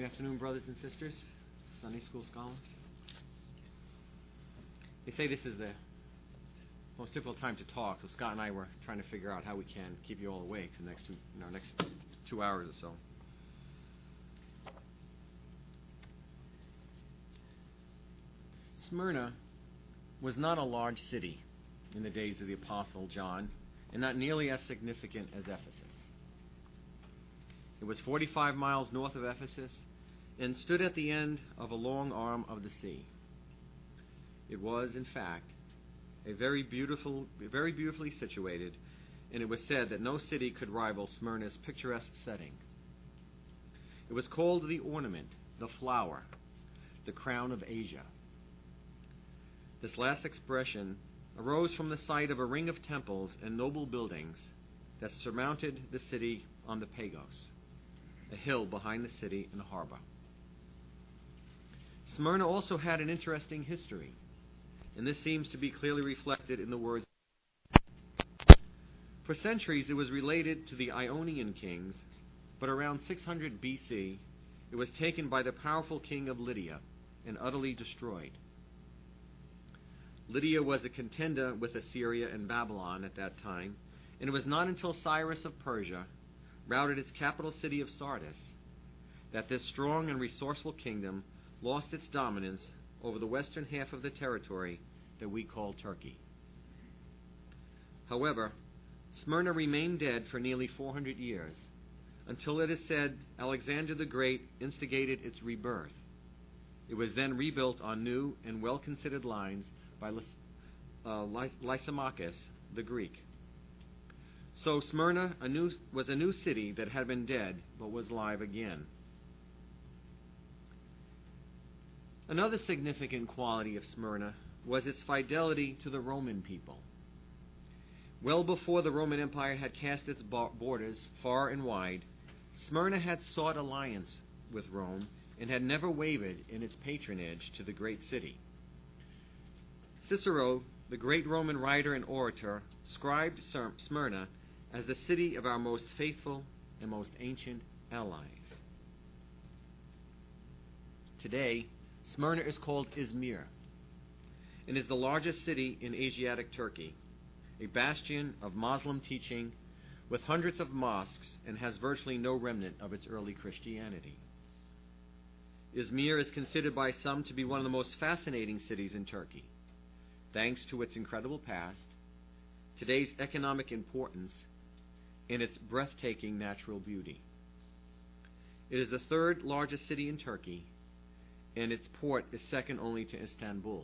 afternoon, brothers and sisters, Sunday school scholars. They say this is the most difficult time to talk, so Scott and I were trying to figure out how we can keep you all awake for the next 2 hours or so. Smyrna was not a large city in the days of the Apostle John, and not nearly as significant as Ephesus. It was 45 miles north of Ephesus and stood at the end of a long arm of the sea. It was, in fact, very beautifully situated, and it was said that no city could rival Smyrna's picturesque setting. It was called the ornament, the flower, the crown of Asia. This last expression arose from the sight of a ring of temples and noble buildings that surmounted the city on the Pagos, a hill behind the city in the harbor. Smyrna also had an interesting history, and this seems to be clearly reflected in the words. For centuries it was related to the Ionian kings, but around 600 BC it was taken by the powerful king of Lydia and utterly destroyed. Lydia was a contender with Assyria and Babylon at that time, and it was not until Cyrus of Persia routed its capital city of Sardis that this strong and resourceful kingdom lost its dominance over the western half of the territory that we call Turkey. However, Smyrna remained dead for nearly 400 years, until it is said Alexander the Great instigated its rebirth. It was then rebuilt on new and well-considered lines by Lysimachus the Greek. So Smyrna was a new city that had been dead but was live again. Another significant quality of Smyrna was its fidelity to the Roman people. Well before the Roman Empire had cast its borders far and wide, Smyrna had sought alliance with Rome and had never wavered in its patronage to the great city. Cicero, the great Roman writer and orator, described Smyrna as the city of our most faithful and most ancient allies. Today, Smyrna is called Izmir and is the largest city in Asiatic Turkey, a bastion of Muslim teaching with hundreds of mosques, and has virtually no remnant of its early Christianity. Izmir is considered by some to be one of the most fascinating cities in Turkey, thanks to its incredible past, today's economic importance, and its breathtaking natural beauty. It is the third largest city in Turkey, and its port is second only to Istanbul.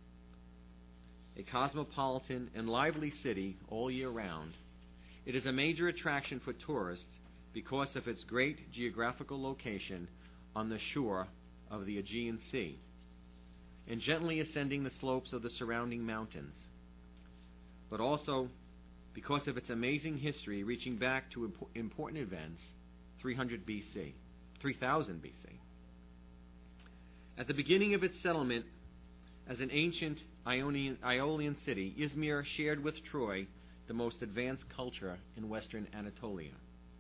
A cosmopolitan and lively city all year round, it is a major attraction for tourists because of its great geographical location on the shore of the Aegean Sea and gently ascending the slopes of the surrounding mountains, but also because of its amazing history reaching back to important events 3000 BC. At the beginning of its settlement as an ancient Aeolian city, Izmir shared with Troy the most advanced culture in western Anatolia.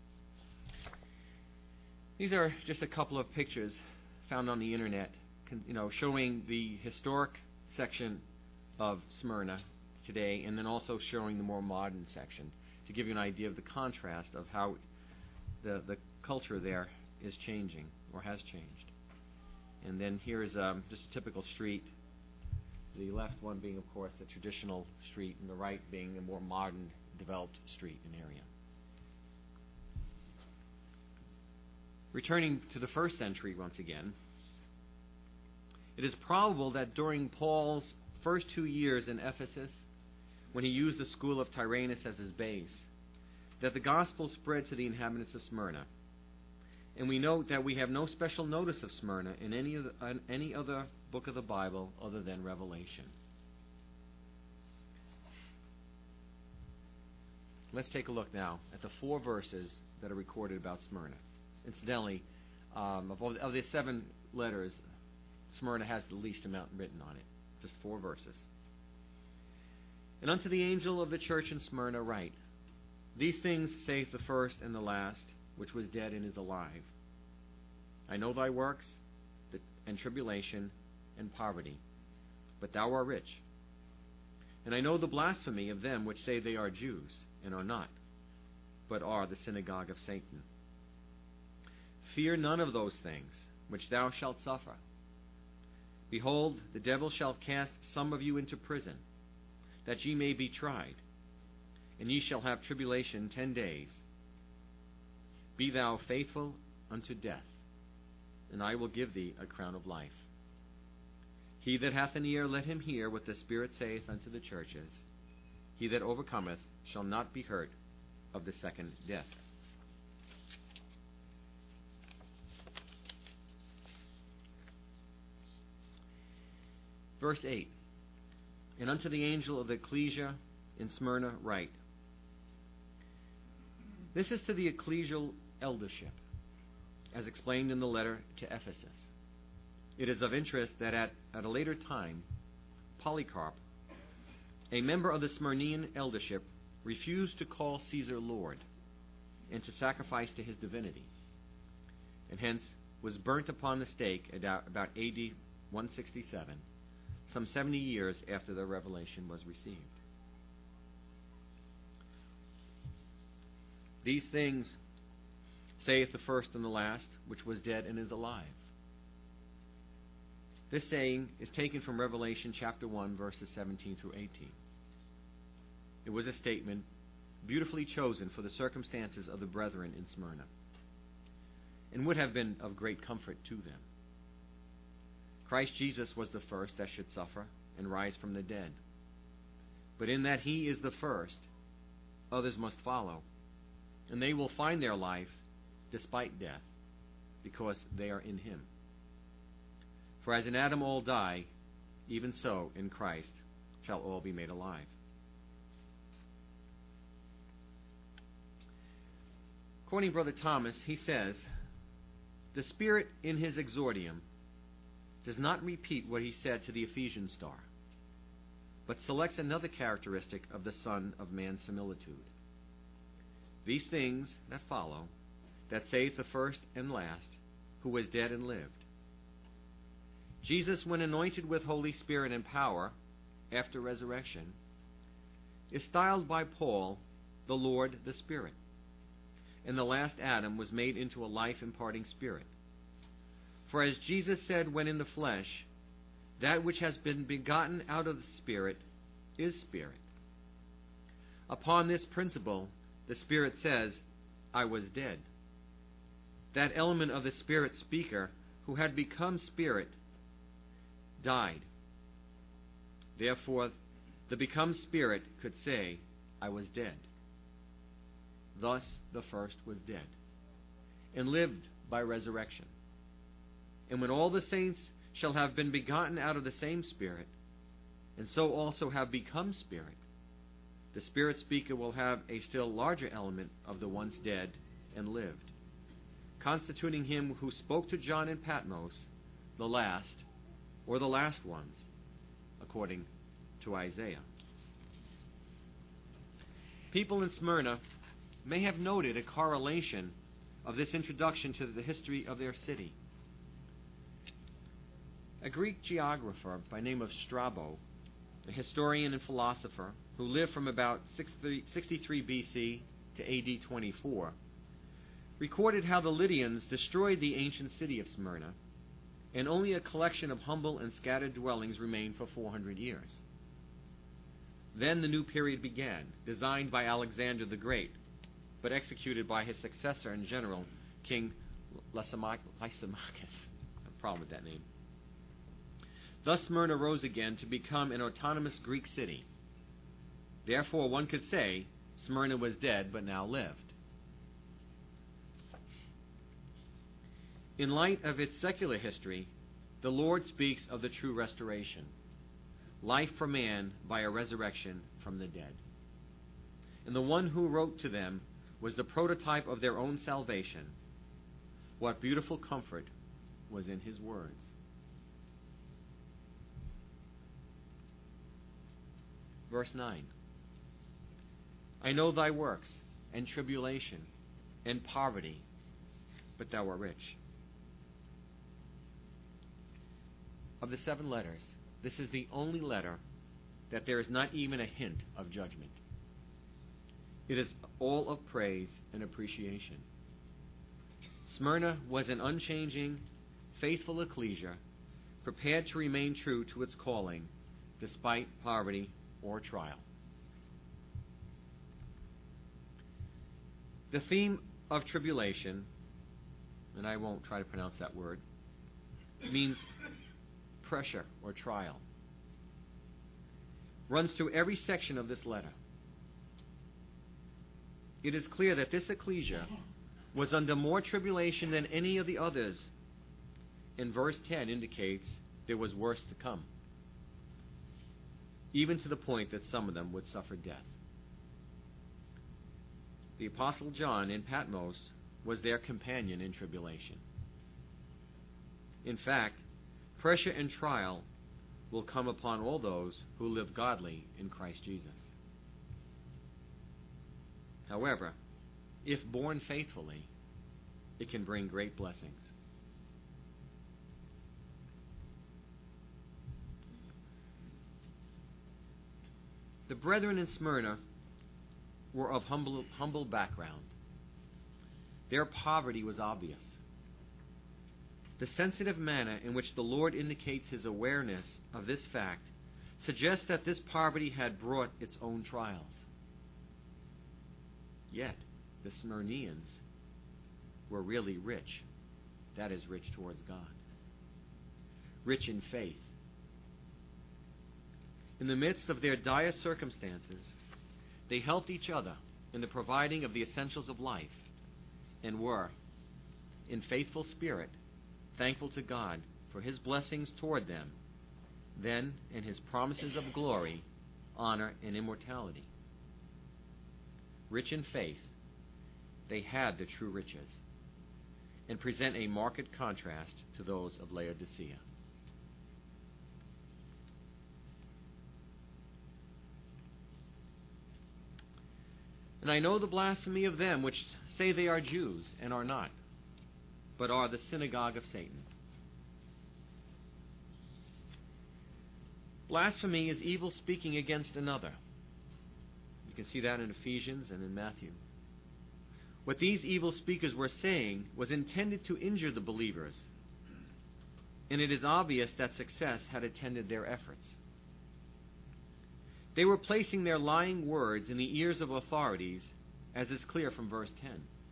These are just a couple of pictures found on the internet, showing the historic section of Smyrna today, and then also showing the more modern section to give you an idea of the contrast of how the culture there is changing or has changed. And then here is just a typical street. The left one being, of course, the traditional street, and the right being a more modern, developed street and area. Returning to the first century once again, it is probable that during Paul's first 2 years in Ephesus, when he used the school of Tyrannus as his base, that the gospel spread to the inhabitants of Smyrna. And we note that we have no special notice of Smyrna in any other book of the Bible other than Revelation. Let's take a look now at the 4 verses that are recorded about Smyrna. Incidentally, of the 7 letters, Smyrna has the least amount written on it, just 4 verses. And unto the angel of the church in Smyrna write, These things saith the first and the last, which was dead and is alive. I know thy works, and tribulation, and poverty, but thou art rich. And I know the blasphemy of them which say they are Jews, and are not, but are the synagogue of Satan. Fear none of those things which thou shalt suffer. Behold, the devil shall cast some of you into prison, that ye may be tried, and ye shall have tribulation 10 days. Be thou faithful unto death, and I will give thee a crown of life. He that hath an ear, let him hear what the Spirit saith unto the churches. He that overcometh shall not be hurt of the second death. Verse 8. And unto the angel of the ecclesia in Smyrna write. This is to the ecclesial eldership, as explained in the letter to Ephesus. It is of interest that at a later time, Polycarp, a member of the Smyrnean eldership, refused to call Caesar Lord and to sacrifice to his divinity, and hence was burnt upon the stake about AD 167, some 70 years after the revelation was received. These things saith the first and the last, which was dead and is alive. This saying is taken from Revelation chapter 1, verses 17 through 18. It was a statement beautifully chosen for the circumstances of the brethren in Smyrna, and would have been of great comfort to them. Christ Jesus was the first that should suffer and rise from the dead. But in that he is the first, others must follow, and they will find their life despite death, because they are in him. For as in Adam all die, even so in Christ shall all be made alive. Quoting Brother Thomas, he says, the Spirit in his exordium does not repeat what he said to the Ephesian star, but selects another characteristic of the Son of Man's similitude. These things that follow, that saith the first and last, who was dead and lived. Jesus, when anointed with Holy Spirit and power, after resurrection, is styled by Paul, the Lord, the Spirit. And the last Adam was made into a life-imparting spirit. For as Jesus said when in the flesh, that which has been begotten out of the Spirit is spirit. Upon this principle, the Spirit says, I was dead. That element of the Spirit speaker, who had become Spirit, died. Therefore, the become Spirit could say, I was dead. Thus the first was dead, and lived by resurrection. And when all the saints shall have been begotten out of the same Spirit, and so also have become Spirit, the Spirit speaker will have a still larger element of the once dead and lived, constituting him who spoke to John in Patmos, the last, or the last ones, according to Isaiah. People in Smyrna may have noted a correlation of this introduction to the history of their city. A Greek geographer by name of Strabo, a historian and philosopher who lived from about 63 BC to AD 24, recorded how the Lydians destroyed the ancient city of Smyrna, and only a collection of humble and scattered dwellings remained for 400 years. Then the new period began, designed by Alexander the Great, but executed by his successor and general, King Lysimachus. I have a problem with that name. Thus Smyrna rose again to become an autonomous Greek city. Therefore, one could say Smyrna was dead but now lived. In light of its secular history, the Lord speaks of the true restoration, life for man by a resurrection from the dead. And the one who wrote to them was the prototype of their own salvation. What beautiful comfort was in his words. Verse 9. I know thy works, and tribulation, and poverty, but thou art rich. of the 7 letters, this is the only letter that there is not even a hint of judgment. It is all of praise and appreciation. Smyrna was an unchanging, faithful ecclesia, prepared to remain true to its calling despite poverty or trial. The theme of tribulation, and I won't try to pronounce that word, means pressure or trial. Runs through every section of this letter. It is clear that this ecclesia was under more tribulation than any of the others, and verse 10 indicates there was worse to come, even to the point that some of them would suffer death. The Apostle John in Patmos was their companion in tribulation. In fact, pressure and trial will come upon all those who live godly in Christ Jesus. However, if borne faithfully, it can bring great blessings. The brethren in Smyrna were of humble background. Their poverty was obvious. The sensitive manner in which the Lord indicates his awareness of this fact suggests that this poverty had brought its own trials. Yet, the Smyrnians were really rich. That is, rich towards God. Rich in faith. In the midst of their dire circumstances, they helped each other in the providing of the essentials of life and were, in faithful spirit, thankful to God for his blessings toward them, then in his promises of glory, honor, and immortality. Rich in faith, they had the true riches and present a marked contrast to those of Laodicea. And I know the blasphemy of them which say they are Jews and are not, but are the synagogue of Satan. Blasphemy is evil speaking against another. You can see that in Ephesians and in Matthew. What these evil speakers were saying was intended to injure the believers, and it is obvious that success had attended their efforts. They were placing their lying words in the ears of authorities, as is clear from verse 10.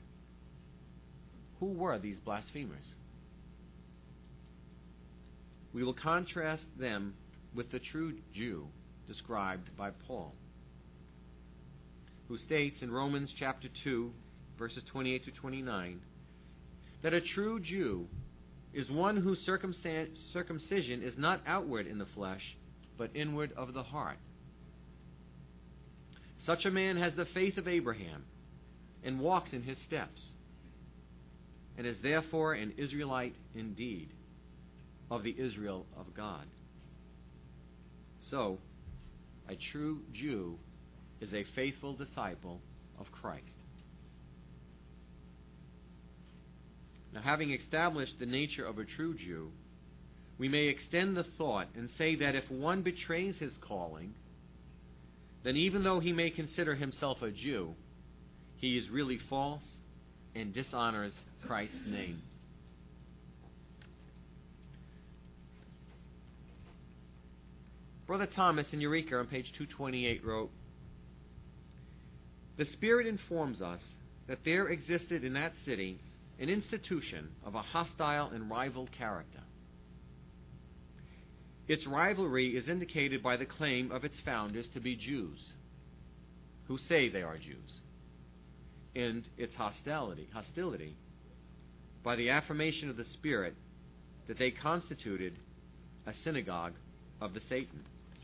Who were these blasphemers? We will contrast them with the true Jew described by Paul, who states in Romans chapter 2, verses 28 to 29, that a true Jew is one whose circumcision is not outward in the flesh, but inward of the heart. Such a man has the faith of Abraham and walks in his steps, and is therefore an Israelite indeed, of the Israel of God. So, a true Jew is a faithful disciple of Christ. Now, having established the nature of a true Jew, we may extend the thought and say that if one betrays his calling, then even though he may consider himself a Jew, he is really false and dishonors Christ's name. Brother Thomas in Eureka on page 228 wrote, "The Spirit informs us that there existed in that city an institution of a hostile and rival character. Its rivalry is indicated by the claim of its founders to be Jews, who say they are Jews, and its hostility by the affirmation of the Spirit that they constituted a synagogue of the Satan."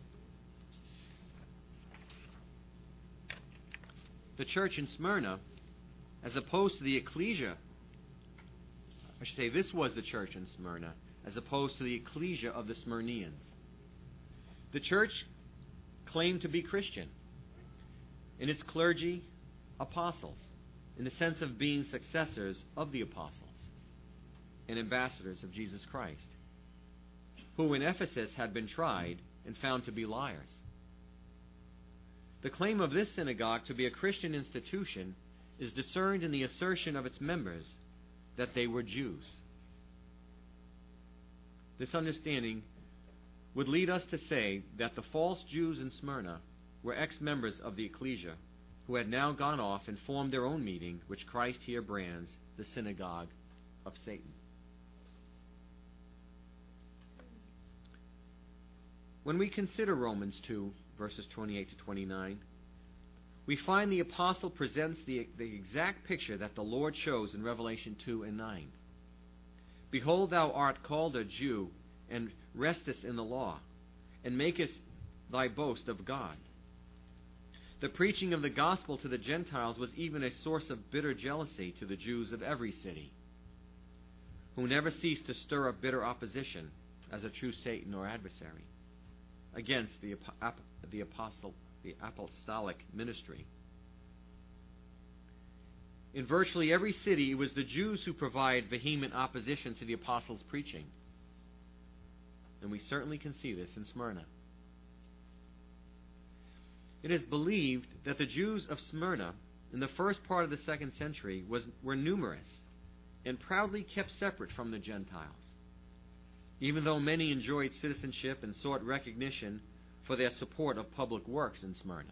The church in Smyrna, as opposed to the ecclesia, I should say this was the church in Smyrna, as opposed to the ecclesia of the Smyrnians. The church claimed to be Christian, and its clergy, apostles, in the sense of being successors of the apostles and ambassadors of Jesus Christ. who in Ephesus had been tried and found to be liars. The claim of this synagogue to be a Christian institution is discerned in the assertion of its members that they were Jews. This understanding would lead us to say that the false Jews in Smyrna were ex-members of the ecclesia who had now gone off and formed their own meeting, which Christ here brands the synagogue of Satan. When we consider Romans 2, verses 28 to 29, we find the apostle presents the exact picture that the Lord shows in Revelation 2 and 9. Behold, thou art called a Jew, and restest in the law, and makest thy boast of God. The preaching of the gospel to the Gentiles was even a source of bitter jealousy to the Jews of every city, who never ceased to stir up bitter opposition as a true Satan or adversary against the apostolic ministry. In virtually every city, it was the Jews who provided vehement opposition to the apostles' preaching. And we certainly can see this in Smyrna. It is believed that the Jews of Smyrna in the first part of the 2nd century were numerous and proudly kept separate from the Gentiles, even though many enjoyed citizenship and sought recognition for their support of public works in Smyrna.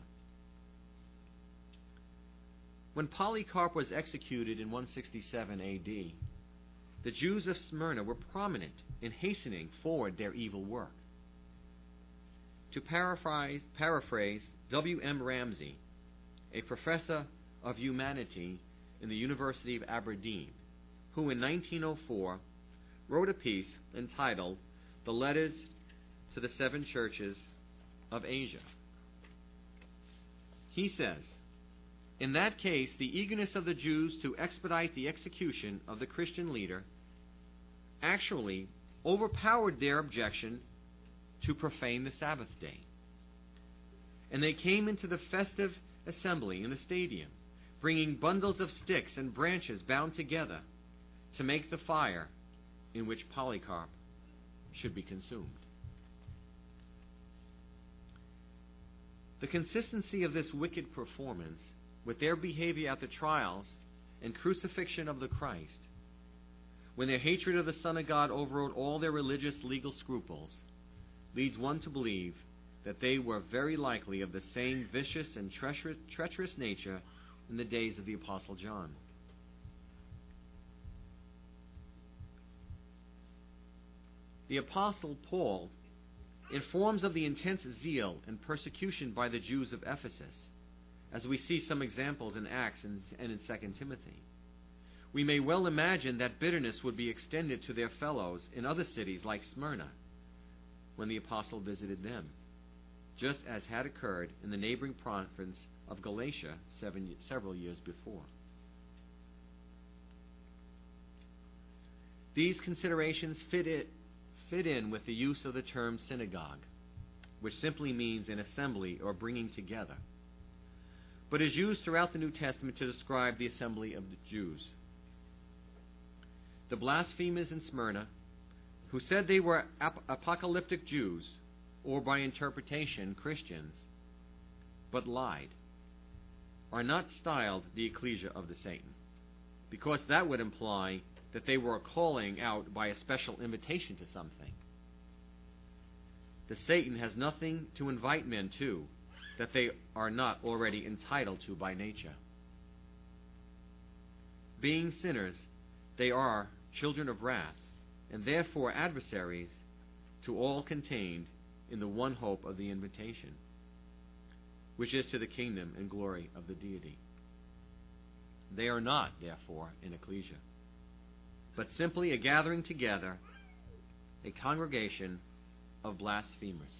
When Polycarp was executed in 167 A.D., the Jews of Smyrna were prominent in hastening forward their evil work. To paraphrase W.M. Ramsey, a professor of humanity in the University of Aberdeen, who in 1904 wrote a piece entitled The Letters to the Seven Churches of Asia. He says, in that case, the eagerness of the Jews to expedite the execution of the Christian leader actually overpowered their objection to profane the Sabbath day. And they came into the festive assembly in the stadium, bringing bundles of sticks and branches bound together to make the fire in which Polycarp should be consumed. The consistency of this wicked performance with their behavior at the trials and crucifixion of the Christ, when their hatred of the Son of God overrode all their religious legal scruples, leads one to believe that they were very likely of the same vicious and treacherous nature in the days of the Apostle John. The Apostle Paul informs of the intense zeal and persecution by the Jews of Ephesus, as we see some examples in Acts and in 2 Timothy. We may well imagine that bitterness would be extended to their fellows in other cities like Smyrna when the apostle visited them, just as had occurred in the neighboring province of Galatia several years before. These considerations fit in with the use of the term synagogue, which simply means an assembly or bringing together, but is used throughout the New Testament to describe the assembly of the Jews. The blasphemers in Smyrna, who said they were apocalyptic Jews, or by interpretation Christians, but lied, are not styled the ecclesia of the Satan, because that would imply that they were calling out by a special invitation to something. The Satan has nothing to invite men to that they are not already entitled to by nature. Being sinners, they are children of wrath, and therefore adversaries to all contained in the one hope of the invitation, which is to the kingdom and glory of the deity. They are not, therefore, an ecclesia, but simply a gathering together, a congregation of blasphemers.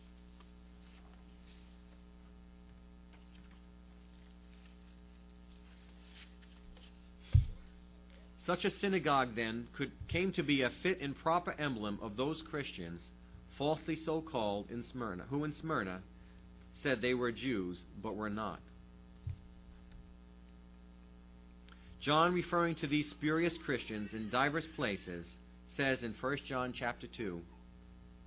Such a synagogue, then, came to be a fit and proper emblem of those Christians, falsely so called in Smyrna, who in Smyrna said they were Jews, but were not. John, referring to these spurious Christians in diverse places, says in 1 John chapter 2,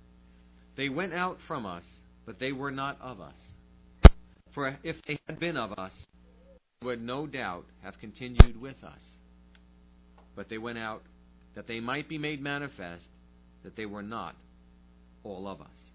They went out from us, but they were not of us. For if they had been of us, they would no doubt have continued with us. But they went out that they might be made manifest that they were not all of us.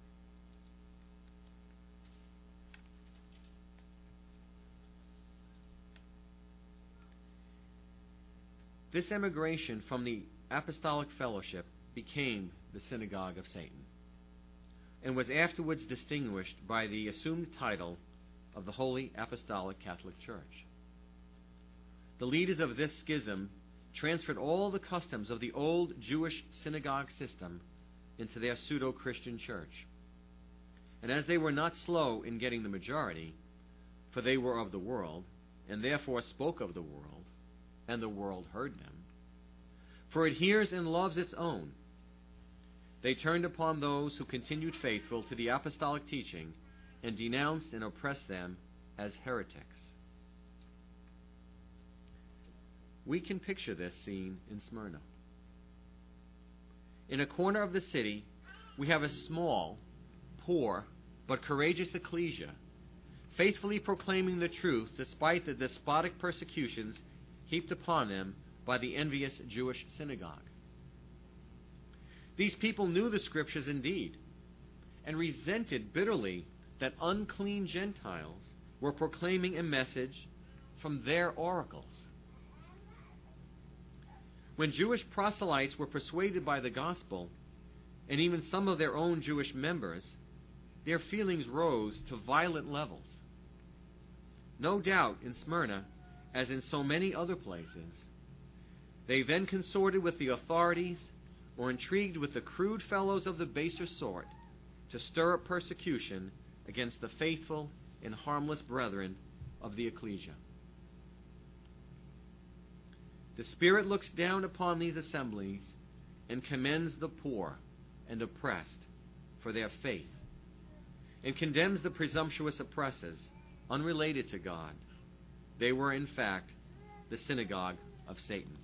This emigration from the apostolic fellowship became the synagogue of Satan, and was afterwards distinguished by the assumed title of the Holy Apostolic Catholic Church. The leaders of this schism transferred all the customs of the old Jewish synagogue system into their pseudo-Christian church. And as they were not slow in getting the majority, for they were of the world, and therefore spoke of the world, and the world heard them, for it hears and loves its own, they turned upon those who continued faithful to the apostolic teaching and denounced and oppressed them as heretics. We can picture this scene in Smyrna. In a corner of the city, we have a small, poor, but courageous ecclesia, faithfully proclaiming the truth despite the despotic persecutions heaped upon them by the envious Jewish synagogue. These people knew the Scriptures indeed, and resented bitterly that unclean Gentiles were proclaiming a message from their oracles. When Jewish proselytes were persuaded by the gospel, and even some of their own Jewish members, their feelings rose to violent levels. No doubt in Smyrna, as in so many other places, they then consorted with the authorities or intrigued with the crude fellows of the baser sort to stir up persecution against the faithful and harmless brethren of the ecclesia. The Spirit looks down upon these assemblies and commends the poor and oppressed for their faith, and condemns the presumptuous oppressors, unrelated to God. They were, in fact, the synagogue of Satan.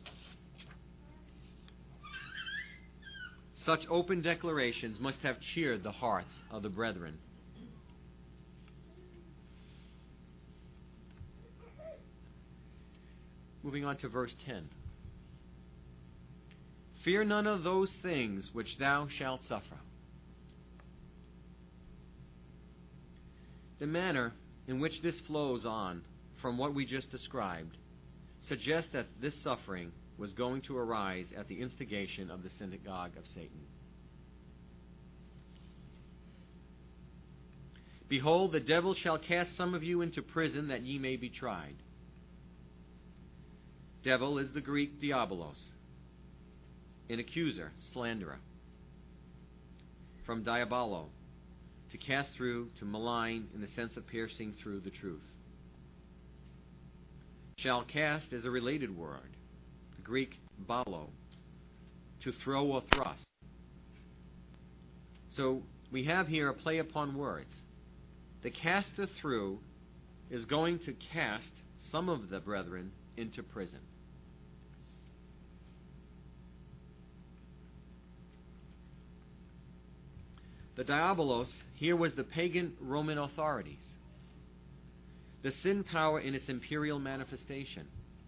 Such open declarations must have cheered the hearts of the brethren. Moving on to verse 10. Fear none of those things which thou shalt suffer. The manner in which this flows on from what we just described suggests that this suffering was going to arise at the instigation of the synagogue of Satan. Behold, the devil shall cast some of you into prison that ye may be tried. Devil is the Greek diabolos, an accuser, slanderer. From diabolo, to cast through, to malign, in the sense of piercing through the truth. Shall cast is a related word, the Greek balo, to throw or thrust. So we have here a play upon words. The caster through is going to cast some of the brethren into prison. The diabolos here was the pagan Roman authorities, the sin power in its imperial manifestation.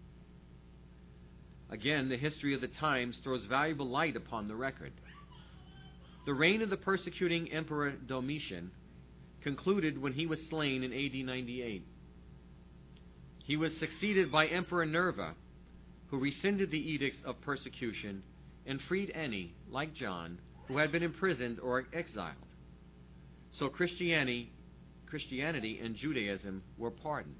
Again, the history of the times throws valuable light upon the record. The reign of the persecuting Emperor Domitian concluded when he was slain in AD 98. He was succeeded by Emperor Nerva, who rescinded the edicts of persecution and freed any, like John, who had been imprisoned or exiled. So Christianity and Judaism were pardoned.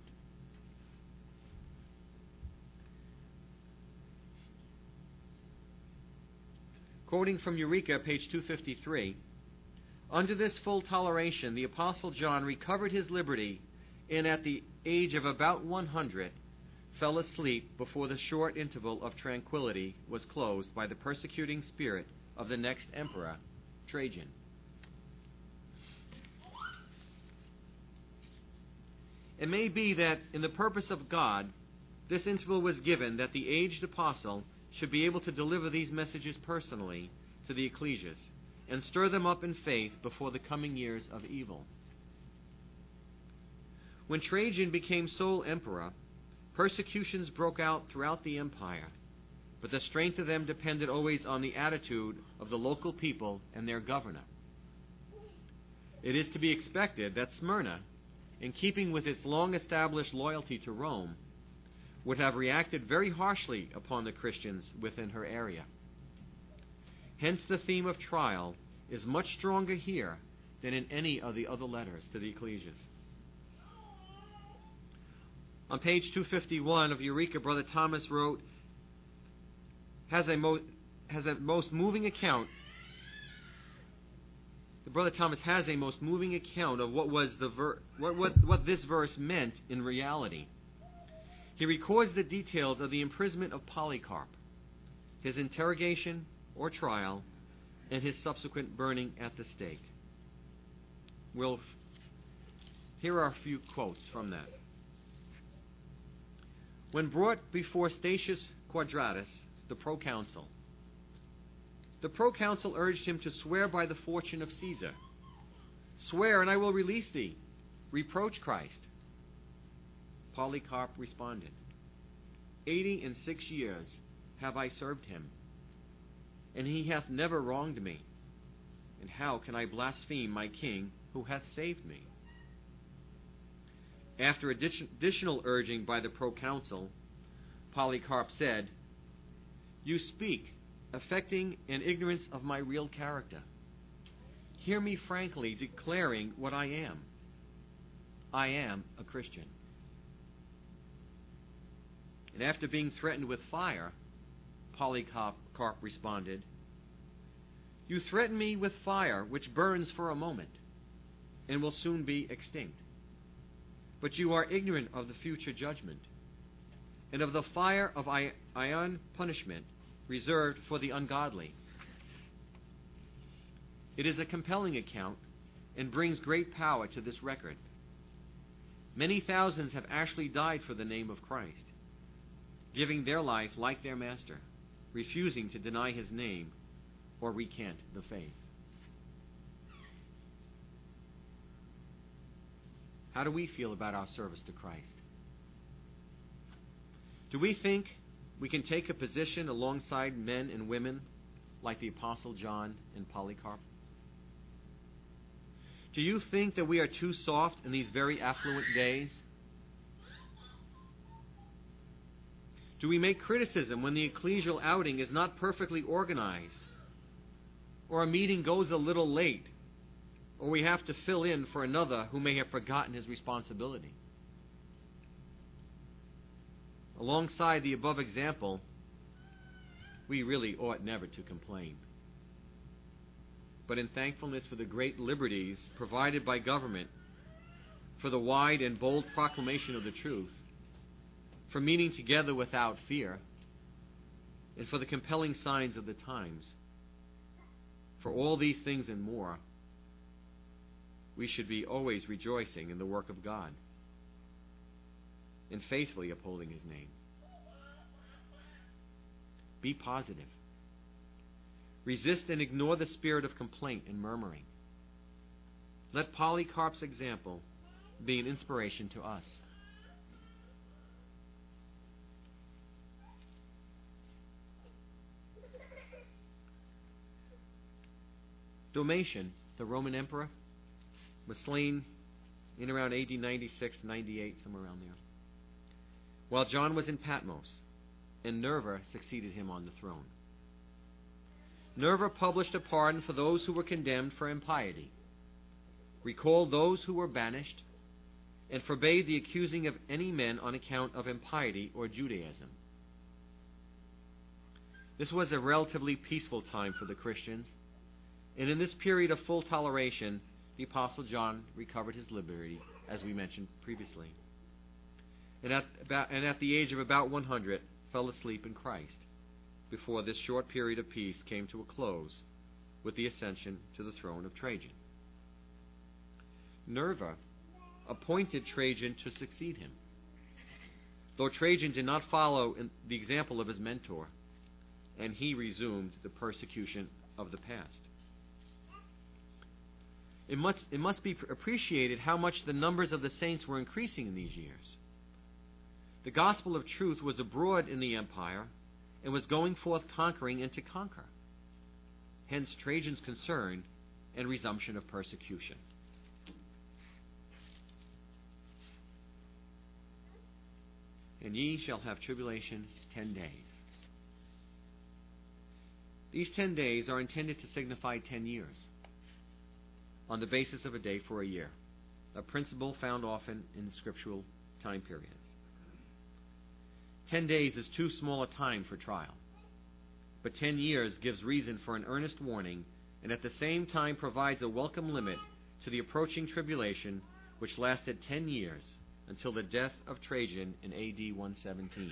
Quoting from Eureka, page 253, under this full toleration, the Apostle John recovered his liberty and at the age of about 100 fell asleep before the short interval of tranquility was closed by the persecuting spirit of the next emperor, Trajan. It may be that in the purpose of God, this interval was given that the aged apostle should be able to deliver these messages personally to the ecclesias, and stir them up in faith before the coming years of evil. When Trajan became sole emperor, persecutions broke out throughout the empire, but the strength of them depended always on the attitude of the local people and their governor. It is to be expected that Smyrna, in keeping with its long-established loyalty to Rome, would have reacted very harshly upon the Christians within her area. Hence the theme of trial is much stronger here than in any of the other letters to the ecclesias. On page 251 of Eureka, Brother Thomas wrote, Brother Thomas has a most moving account of what this verse meant in reality. He records the details of the imprisonment of Polycarp, his interrogation or trial, and his subsequent burning at the stake. Here are a few quotes from that. When brought before Statius Quadratus, the proconsul urged him to swear by the fortune of Caesar. Swear, and I will release thee. Reproach Christ. Polycarp responded, 86 years have I served him, and he hath never wronged me. And how can I blaspheme my king who hath saved me? After additional urging by the proconsul, Polycarp said, You speak, affecting an ignorance of my real character. Hear me frankly declaring what I am. I am a Christian. And after being threatened with fire, Polycarp responded, You threaten me with fire, which burns for a moment, and will soon be extinct. But you are ignorant of the future judgment, and of the fire of iron punishment reserved for the ungodly. It is a compelling account and brings great power to this record. Many thousands have actually died for the name of Christ, giving their life like their master, refusing to deny his name or recant the faith. How do we feel about our service to Christ? Do we think we can take a position alongside men and women like the Apostle John and Polycarp? Do you think that we are too soft in these very affluent days? Do we make criticism when the ecclesial outing is not perfectly organized, or a meeting goes a little late, or we have to fill in for another who may have forgotten his responsibility? Alongside the above example, we really ought never to complain. But in thankfulness for the great liberties provided by government, for the wide and bold proclamation of the truth, for meeting together without fear, and for the compelling signs of the times, for all these things and more, we should be always rejoicing in the work of God and faithfully upholding his name. Be positive. Resist and ignore the spirit of complaint and murmuring. Let Polycarp's example be an inspiration to us. Domitian, the Roman emperor, was slain in around AD 96, 98, somewhere around there, while John was in Patmos, and Nerva succeeded him on the throne. Nerva published a pardon for those who were condemned for impiety, recalled those who were banished, and forbade the accusing of any men on account of impiety or Judaism. This was a relatively peaceful time for the Christians, and in this period of full toleration, the Apostle John recovered his liberty, as we mentioned previously, and at the age of about 100, fell asleep in Christ, before this short period of peace came to a close with the ascension to the throne of Trajan. Nerva appointed Trajan to succeed him, though Trajan did not follow in the example of his mentor, and he resumed the persecution of the past. It must be appreciated how much the numbers of the saints were increasing in these years. The gospel of truth was abroad in the empire and was going forth conquering and to conquer. Hence Trajan's concern and resumption of persecution. And ye shall have tribulation 10 days. These 10 days are intended to signify 10 years, on the basis of a day for a year, a principle found often in scriptural time periods. 10 days is too small a time for trial, but 10 years gives reason for an earnest warning, and at the same time provides a welcome limit to the approaching tribulation, which lasted 10 years, until the death of Trajan in A.D. 117.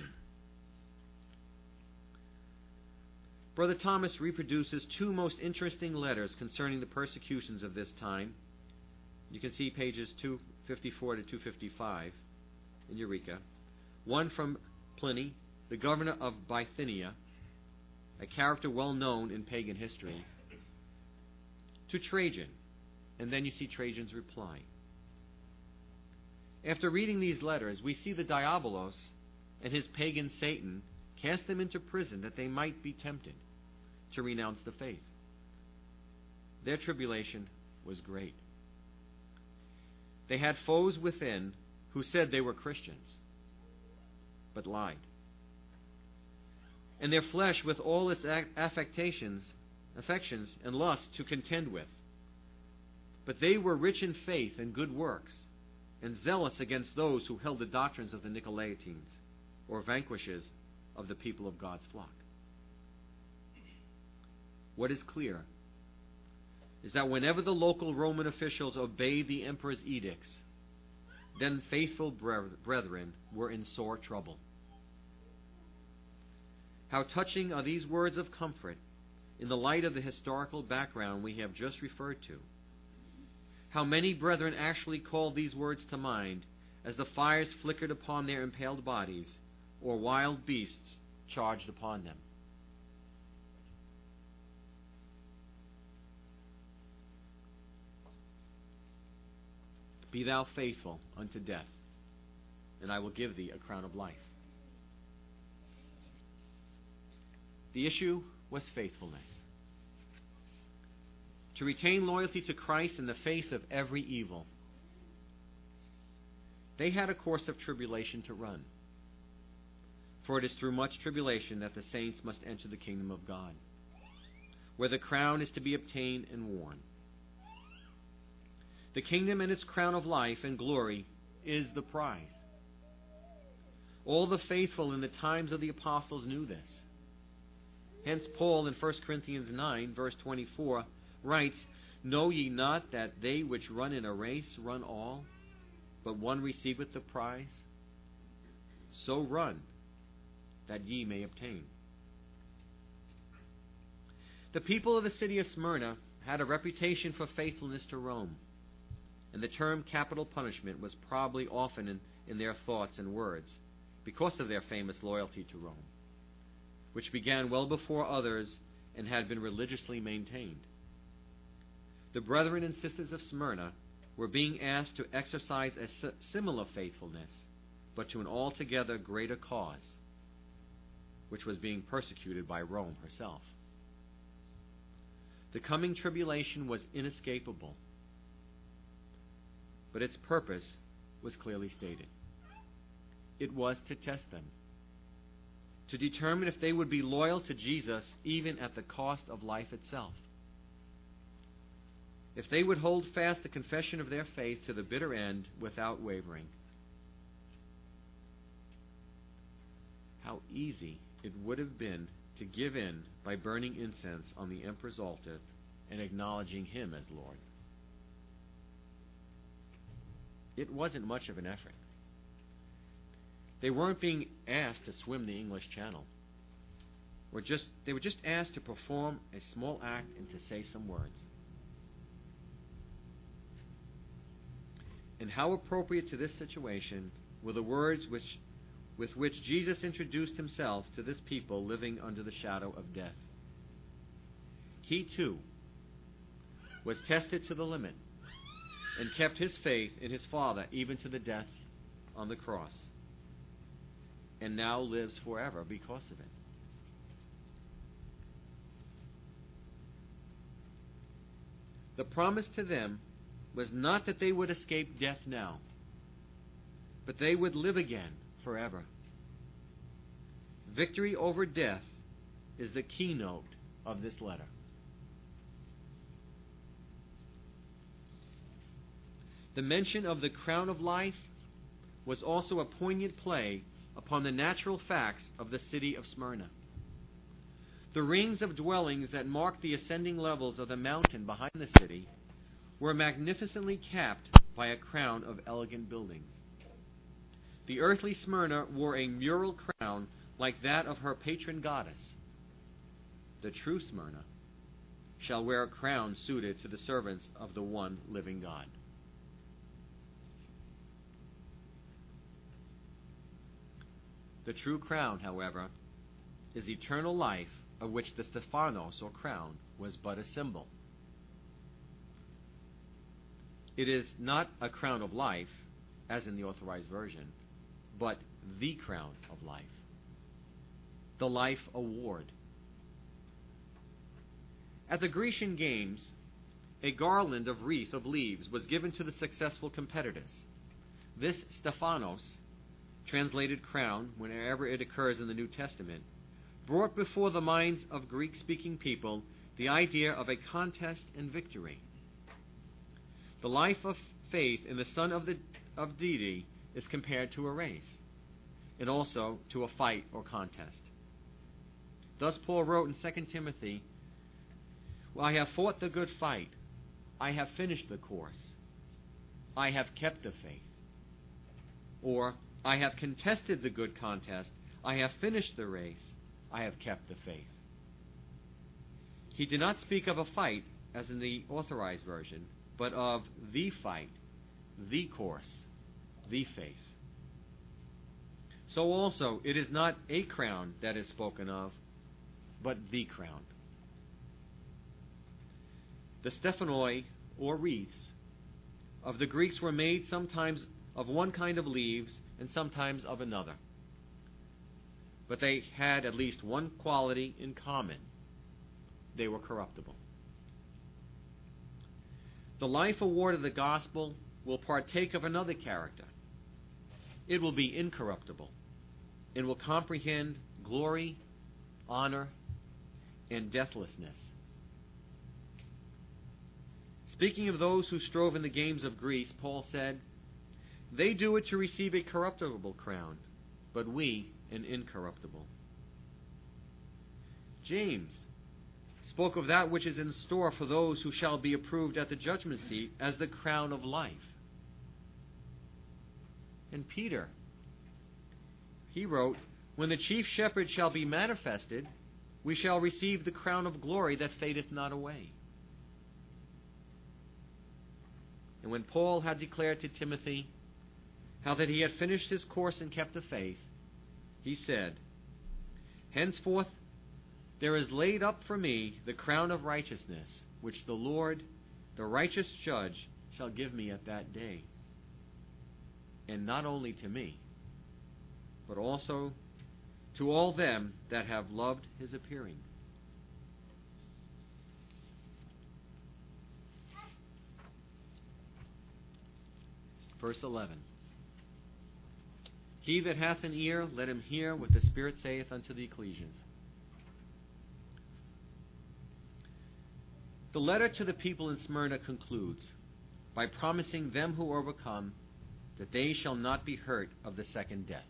Brother Thomas reproduces two most interesting letters concerning the persecutions of this time. You can see pages 254 to 255 in Eureka. One from Pliny, the governor of Bithynia, a character well known in pagan history, to Trajan, and then you see Trajan's reply. After reading these letters, we see the Diabolos and his pagan Satan cast them into prison that they might be tempted to renounce the faith. Their tribulation was great. They had foes within who said they were Christians, but lied. And their flesh with all its affections and lusts to contend with. But they were rich in faith and good works, and zealous against those who held the doctrines of the Nicolaitans, or vanquishers of the people of God's flock. What is clear is that whenever the local Roman officials obeyed the emperor's edicts, then faithful brethren were in sore trouble. How touching are these words of comfort in the light of the historical background we have just referred to. How many brethren actually called these words to mind as the fires flickered upon their impaled bodies, or wild beasts charged upon them. Be thou faithful unto death, and I will give thee a crown of life. The issue was faithfulness. To retain loyalty to Christ in the face of every evil. They had a course of tribulation to run. For it is through much tribulation that the saints must enter the kingdom of God, where the crown is to be obtained and worn. The kingdom and its crown of life and glory is the prize. All the faithful in the times of the apostles knew this. Hence Paul in 1 Corinthians 9, verse 24, writes, Know ye not that they which run in a race run all, but one receiveth the prize? So run, that ye may obtain. The people of the city of Smyrna had a reputation for faithfulness to Rome, and the term capital punishment was probably often in their thoughts and words because of their famous loyalty to Rome, which began well before others and had been religiously maintained. The brethren and sisters of Smyrna were being asked to exercise a similar faithfulness, but to an altogether greater cause, which was being persecuted by Rome herself. The coming tribulation was inescapable, but its purpose was clearly stated. It was to test them, to determine if they would be loyal to Jesus even at the cost of life itself. If they would hold fast the confession of their faith to the bitter end without wavering. How easy it would have been to give in by burning incense on the emperor's altar and acknowledging him as Lord. It wasn't much of an effort. They weren't being asked to swim the English Channel. They were just asked to perform a small act and to say some words. And how appropriate to this situation were the words with which Jesus introduced himself to this people living under the shadow of death. He too was tested to the limit and kept his faith in his Father even to the death on the cross, and now lives forever because of it. The promise to them was not that they would escape death now, but they would live again forever. Victory over death is the keynote of this letter. The mention of the crown of life was also a poignant play upon the natural facts of the city of Smyrna. The rings of dwellings that marked the ascending levels of the mountain behind the city were magnificently capped by a crown of elegant buildings. The earthly Smyrna wore a mural crown like that of her patron goddess. The true Smyrna shall wear a crown suited to the servants of the one living God. The true crown, however, is eternal life, of which the Stephanos, or crown, was but a symbol. It is not a crown of life, as in the Authorized Version, but the crown of life, the life award. At the Grecian Games, a garland of wreath of leaves was given to the successful competitors. This Stephanos, translated crown whenever it occurs in the New Testament, brought before the minds of Greek-speaking people the idea of a contest and victory. The life of faith in the Son of Deity is compared to a race, and also to a fight or contest. Thus Paul wrote in 2 Timothy, "Well, I have fought the good fight. I have finished the course. I have kept the faith." Or, "I have contested the good contest. I have finished the race. I have kept the faith." He did not speak of a fight, as in the Authorized Version, but of the fight, the course, the faith. So also, it is not a crown that is spoken of, but the crown. The Stephanoi, or wreaths, of the Greeks were made sometimes of one kind of leaves and sometimes of another. But they had at least one quality in common. They were corruptible. The life award of the gospel will partake of another character. It will be incorruptible and will comprehend glory, honor, and deathlessness. Speaking of those who strove in the games of Greece, Paul said, "They do it to receive a corruptible crown, but we an incorruptible." James spoke of that which is in store for those who shall be approved at the judgment seat as the crown of life. And Peter, he wrote, "When the chief shepherd shall be manifested, we shall receive the crown of glory that fadeth not away." And when Paul had declared to Timothy how that he had finished his course and kept the faith, he said, "Henceforth there is laid up for me the crown of righteousness, which the Lord, the righteous judge, shall give me at that day. And not only to me, but also to all them that have loved his appearing." Verse 11. "He that hath an ear, let him hear what the Spirit saith unto the ecclesias." The letter to the people in Smyrna concludes by promising them who overcome that they shall not be hurt of the second death.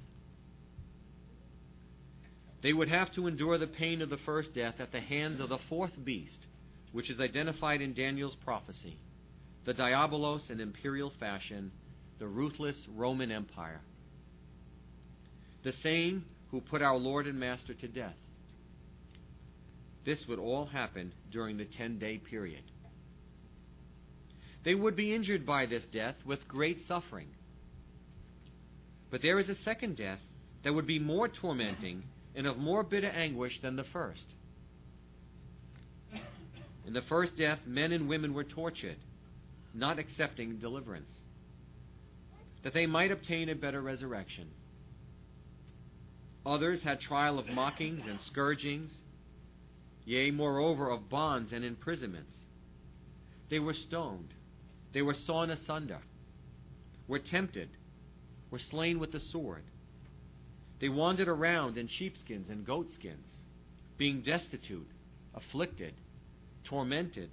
They would have to endure the pain of the first death at the hands of the fourth beast, which is identified in Daniel's prophecy, the Diabolos in imperial fashion, the ruthless Roman Empire, the same who put our Lord and Master to death. This would all happen during the 10-day period. They would be injured by this death with great suffering. But there is a second death that would be more tormenting and of more bitter anguish than the first. In the first death, men and women were tortured. not accepting deliverance, that they might obtain a better resurrection. Others had trial of mockings and scourgings, yea, moreover, of bonds and imprisonments. They were stoned, they were sawn asunder, were tempted, were slain with the sword. They wandered around in sheepskins and goatskins, being destitute, afflicted, tormented.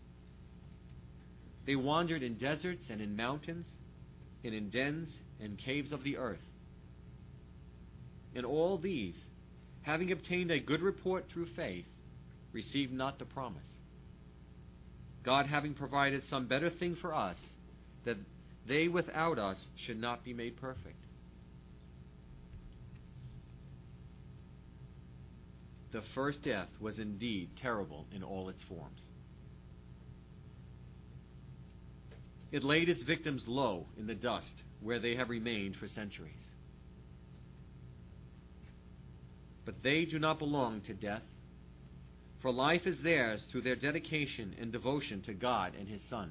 They wandered in deserts and in mountains, and in dens and caves of the earth. And all these, having obtained a good report through faith, received not the promise, God having provided some better thing for us, that they without us should not be made perfect. The first death was indeed terrible in all its forms. It laid its victims low in the dust, where they have remained for centuries. But they do not belong to death, for life is theirs through their dedication and devotion to God and His Son.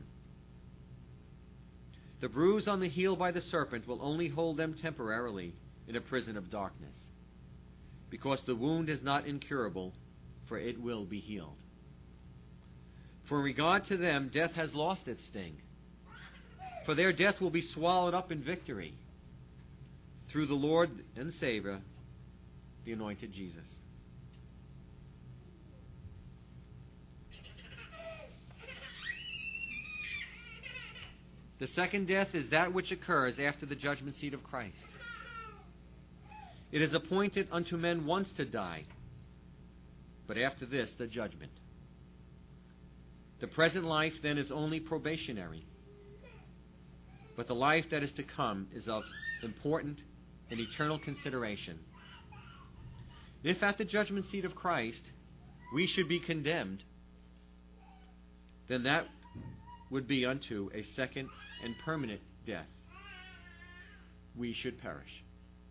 The bruise on the heel by the serpent will only hold them temporarily in a prison of darkness, because the wound is not incurable, for it will be healed. For in regard to them, death has lost its sting, for their death will be swallowed up in victory through the Lord and Savior, the anointed Jesus. The second death is that which occurs after the judgment seat of Christ. It is appointed unto men once to die, but after this the judgment. The present life then is only probationary, but the life that is to come is of important and eternal consideration. If at the judgment seat of Christ we should be condemned, then that would be unto a second and permanent death. We should perish.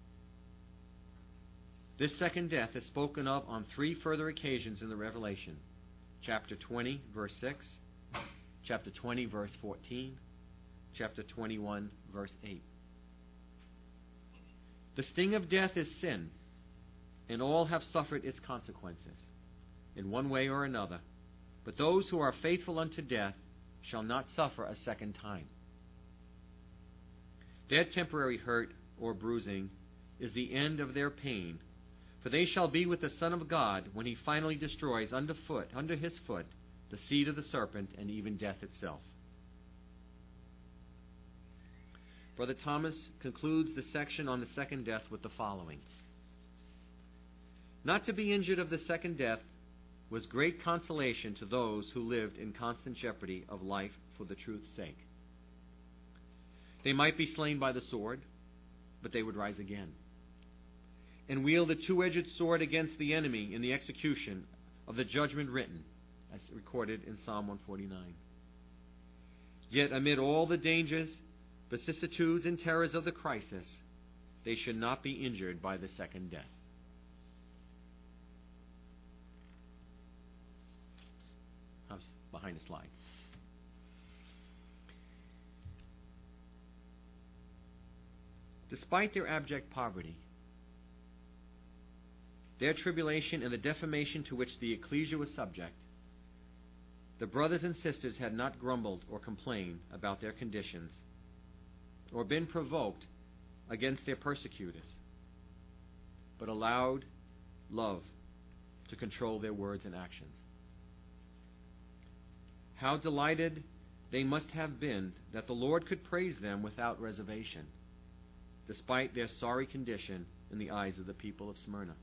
This second death is spoken of on 3 further occasions in the Revelation. Chapter 20, verse 6, chapter 20, verse 14, chapter 21, verse 8. The sting of death is sin, and all have suffered its consequences, in one way or another. But those who are faithful unto death shall not suffer a second time. Their temporary hurt or bruising is the end of their pain, for they shall be with the Son of God when He finally destroys under His foot, the seed of the serpent and even death itself. Brother Thomas concludes the section on the second death with the following. Not to be injured of the second death was great consolation to those who lived in constant jeopardy of life for the truth's sake. They might be slain by the sword, but they would rise again, and wield a two-edged sword against the enemy in the execution of the judgment written, as recorded in Psalm 149. Yet amid all the dangers, vicissitudes, and terrors of the crisis, they should not be injured by the second death. I was behind a slide. Despite their abject poverty, their tribulation, and the defamation to which the ecclesia was subject, the brothers and sisters had not grumbled or complained about their conditions, or been provoked against their persecutors, but allowed love to control their words and actions. How delighted they must have been that the Lord could praise them without reservation, despite their sorry condition in the eyes of the people of Smyrna.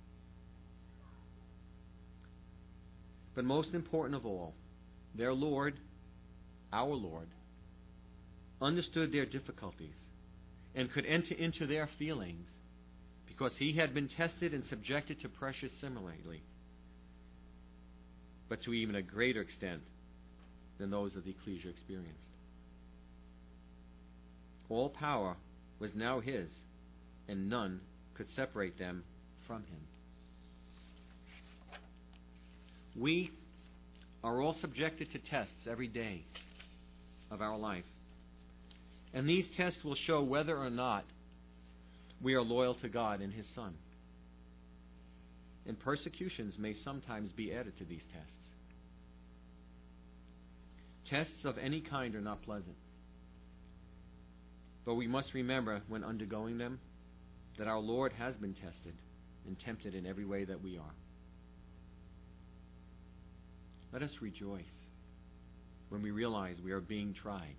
But most important of all, their Lord, our Lord, understood their difficulties and could enter into their feelings because He had been tested and subjected to pressure similarly, but to even a greater extent than those of the ecclesia experienced. All power was now His, and none could separate them from Him. We are all subjected to tests every day, of our life. And these tests will show whether or not we are loyal to God and His Son. And persecutions may sometimes be added to these tests. Tests of any kind are not pleasant. But we must remember when undergoing them that our Lord has been tested and tempted in every way that we are. Let us rejoice when we realize we are being tried.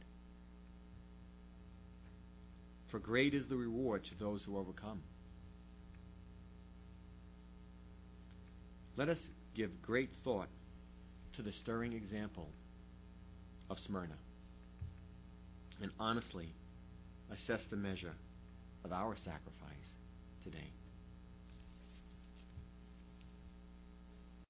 For great is the reward to those who overcome. Let us give great thought to the stirring example of Smyrna and honestly assess the measure of our sacrifice today.